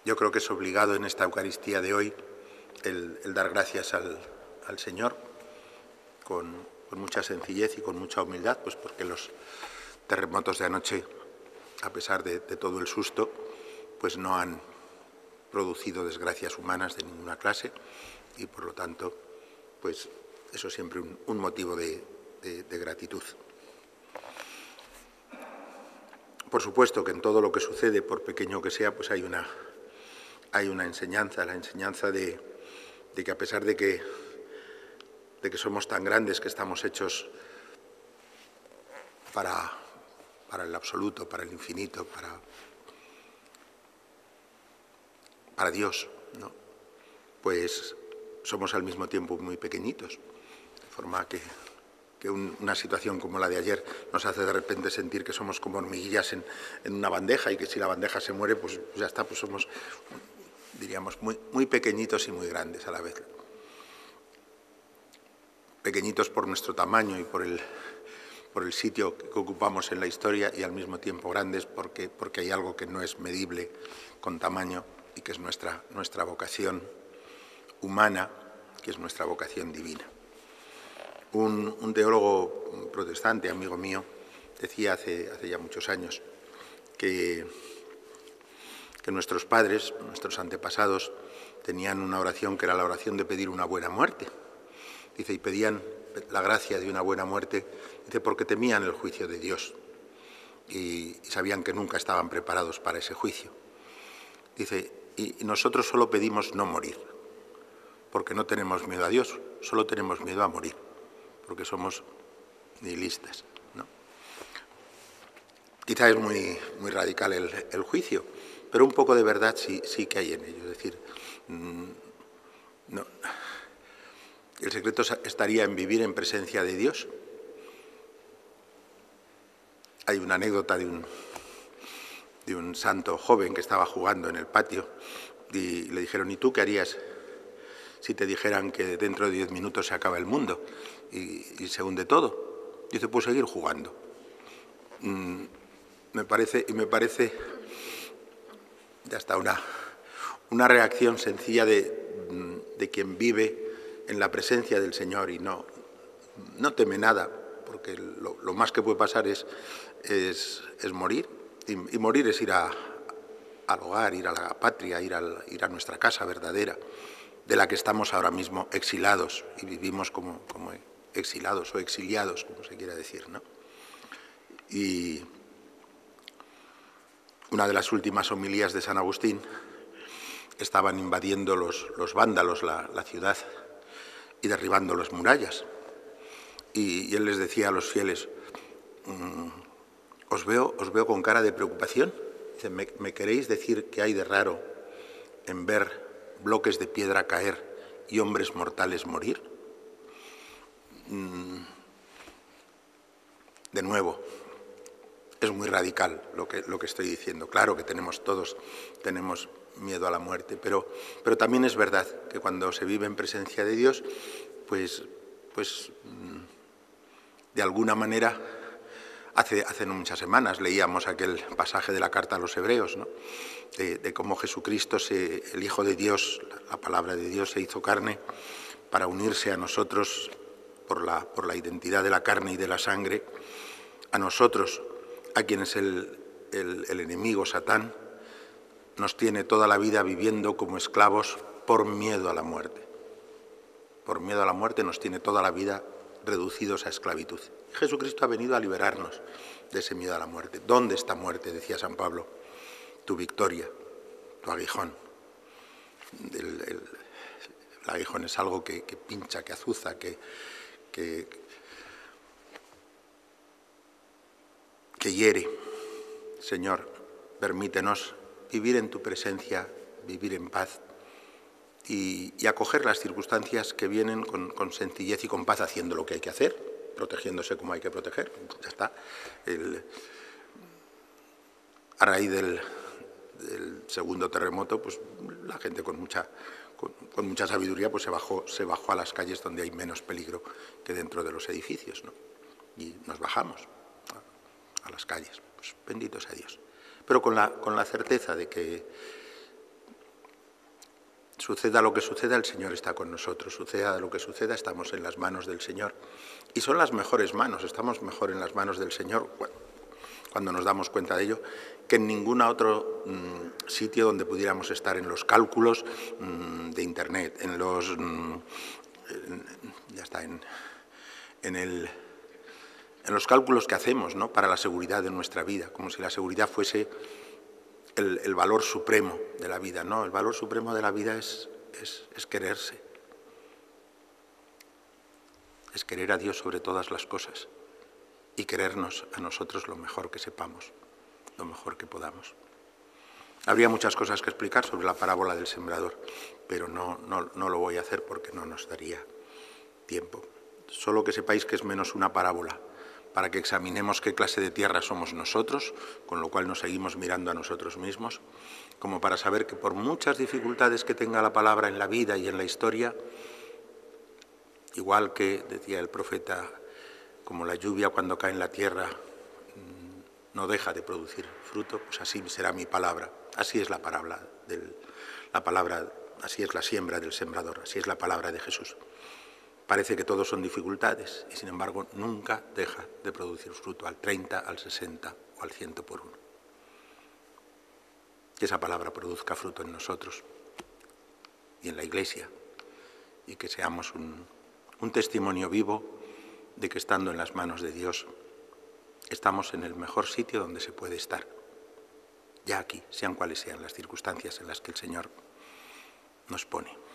Yo creo que es obligado en esta Eucaristía de hoy el dar gracias al Señor con mucha sencillez y con mucha humildad, pues porque los terremotos de anoche, a pesar de todo el susto, pues no han producido desgracias humanas de ninguna clase y por lo tanto, pues eso es siempre un motivo de gratitud. Por supuesto que en todo lo que sucede, por pequeño que sea, pues hay una enseñanza, la enseñanza de que a pesar de que somos tan grandes, que estamos hechos para el absoluto, para el infinito, para Dios, ¿no? Pues somos al mismo tiempo muy pequeñitos, de forma que una situación como la de ayer nos hace de repente sentir que somos como hormiguillas en una bandeja y que si la bandeja se muere, pues ya está, pues somos, diríamos, muy pequeñitos y muy grandes a la vez. Pequeñitos por nuestro tamaño y por el sitio que ocupamos en la historia y al mismo tiempo grandes porque hay algo que no es medible con tamaño y que es nuestra vocación humana, que es nuestra vocación divina. Un teólogo protestante, amigo mío, decía hace ya muchos años que nuestros padres, nuestros antepasados, tenían una oración que era la oración de pedir una buena muerte. Dice, y pedían la gracia de una buena muerte, dice, porque temían el juicio de Dios y sabían que nunca estaban preparados para ese juicio. Dice, y nosotros solo pedimos no morir, porque no tenemos miedo a Dios, solo tenemos miedo a morir, porque somos nihilistas, ¿no? Quizá es muy radical el juicio, pero un poco de verdad sí que hay en ello. Es decir, no, el secreto estaría en vivir en presencia de Dios. Hay una anécdota de un santo joven que estaba jugando en el patio y le dijeron, ¿y tú qué harías si te dijeran que dentro de 10 minutos se acaba el mundo y se hunde todo? Dice, pues seguir jugando. Me parece ya está una reacción sencilla de quien vive en la presencia del Señor y no teme nada, porque lo más que puede pasar es morir, y morir es ir al hogar, ir a la patria, ir a nuestra casa verdadera, de la que estamos ahora mismo exilados y vivimos como exilados o exiliados, como se quiera decir, ¿no? Y una de las últimas homilías de San Agustín, estaban invadiendo los vándalos la ciudad y derribando las murallas. Y él les decía a los fieles, os veo con cara de preocupación. Dice, ¿me queréis decir qué hay de raro en ver bloques de piedra caer y hombres mortales morir? De nuevo, es muy radical lo que estoy diciendo. Claro que todos tenemos miedo a la muerte, pero también es verdad que cuando se vive en presencia de Dios, pues de alguna manera, hace no muchas semanas leíamos aquel pasaje de la carta a los Hebreos, ¿no? De cómo Jesucristo, el Hijo de Dios, la palabra de Dios, se hizo carne para unirse a nosotros por la identidad de la carne y de la sangre, a nosotros, a quienes el enemigo Satán nos tiene toda la vida viviendo como esclavos por miedo a la muerte. Por miedo a la muerte nos tiene toda la vida reducidos a esclavitud. Y Jesucristo ha venido a liberarnos de ese miedo a la muerte. ¿Dónde está muerte?, decía San Pablo. Tu victoria, tu aguijón. El aguijón es algo que pincha, que azuza, que hiere. Señor, permítenos vivir en tu presencia, vivir en paz y acoger las circunstancias que vienen con sencillez y con paz, haciendo lo que hay que hacer, protegiéndose como hay que proteger. Ya está. A raíz del segundo terremoto, pues la gente con mucha sabiduría pues se bajó a las calles donde hay menos peligro que dentro de los edificios, ¿no? Y nos bajamos a las calles. Pues bendito sea Dios. Pero con la certeza de que Suceda lo que suceda, el Señor está con nosotros. Suceda lo que suceda, estamos en las manos del Señor. Y son las mejores manos, estamos mejor en las manos del Señor, bueno, cuando nos damos cuenta de ello, que en ningún otro sitio donde pudiéramos estar en los cálculos de Internet, en los... en los cálculos que hacemos, ¿no?, para la seguridad de nuestra vida, como si la seguridad fuese el valor supremo de la vida. No, el valor supremo de la vida es quererse. Es querer a Dios sobre todas las cosas y querernos a nosotros lo mejor que sepamos, lo mejor que podamos. Habría muchas cosas que explicar sobre la parábola del sembrador, pero no lo voy a hacer porque no nos daría tiempo. Solo que sepáis que es menos una parábola, para que examinemos qué clase de tierra somos nosotros, con lo cual nos seguimos mirando a nosotros mismos, como para saber que por muchas dificultades que tenga la palabra en la vida y en la historia, igual que decía el profeta, como la lluvia cuando cae en la tierra no deja de producir fruto, pues así será mi palabra. Así es la palabra, así es la siembra del sembrador, así es la palabra de Jesús. Parece que todos son dificultades y, sin embargo, nunca deja de producir fruto al 30, al 60 o al 100 por uno. Que esa palabra produzca fruto en nosotros y en la Iglesia y que seamos un testimonio vivo de que estando en las manos de Dios estamos en el mejor sitio donde se puede estar, ya aquí, sean cuales sean las circunstancias en las que el Señor nos pone.